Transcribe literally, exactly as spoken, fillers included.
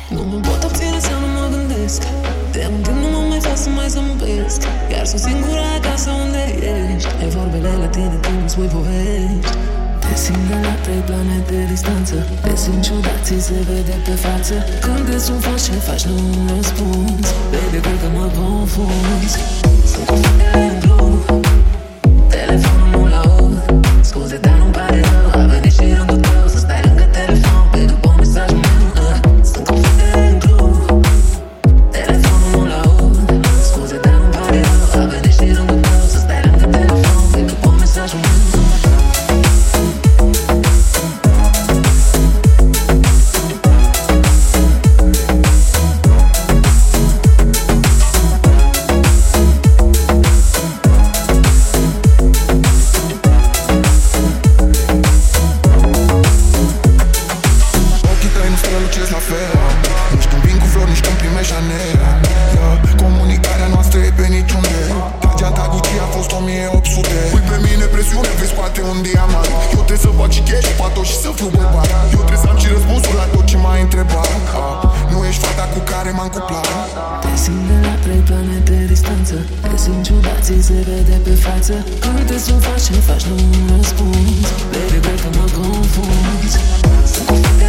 Nu mă pot abține să nu mă gândesc. De un timp nu mă mai fac să mai zâmbesc. Iar sunt singura acasă unde ești. Ai vorbele la tine, tu îmi spui povești. Te simt de la trei planete distanță. Te simt ciudat, ți se vede pe față. Când te sun faci ce faci, nu-mi răspunzi. Baby, cred că mă confunzi. Sunt confundă în drum. Telefonul nu l-aud. Scuze, dar nu-mi pare rău. A venit și rândul tău să stai lângă telefon. Pe după un mesaj meu. Sunt confundă în drum. Telefonul nu l-aud. Scuze, dar nu-mi pare rău. A venit și rândul tău să stai lângă telefon. Pe după un mesaj meu. Când te sun faci ce faci, nu-mi răspunzi. Baby, cred că mă confunzi. Sunt confundă